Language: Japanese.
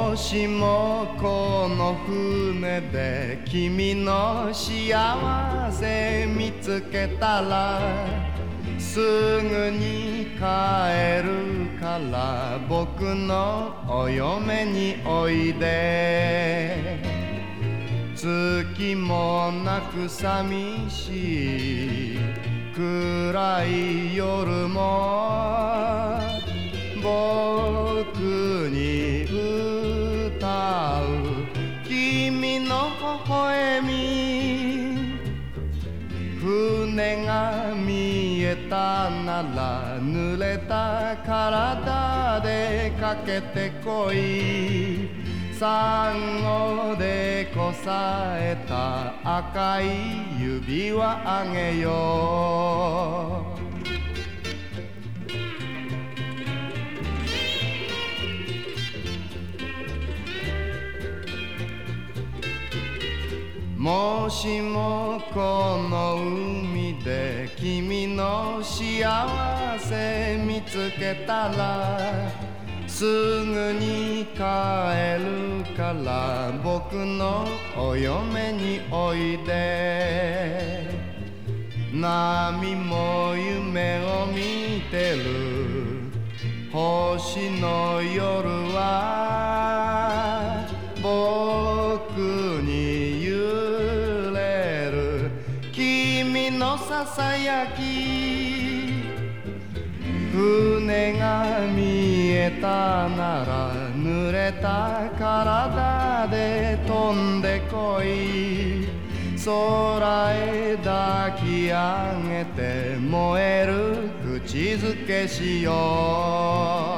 もしもこの船で君の幸せ見つけたらすぐに帰るから僕のお嫁においで月もなく寂しい暗い夜も僕に歌う君の微笑み船が見えたなら濡れた体でかけてこいサンゴでこさえた赤い指輪あげようもしもこの海で君の幸せ見つけたらすぐに帰るから僕のお嫁においで波も夢を見てる星の夜は僕に揺れる君のささやき船が見えたなら濡れた体で飛んでこい空へ抱き上げて燃える口づけしよう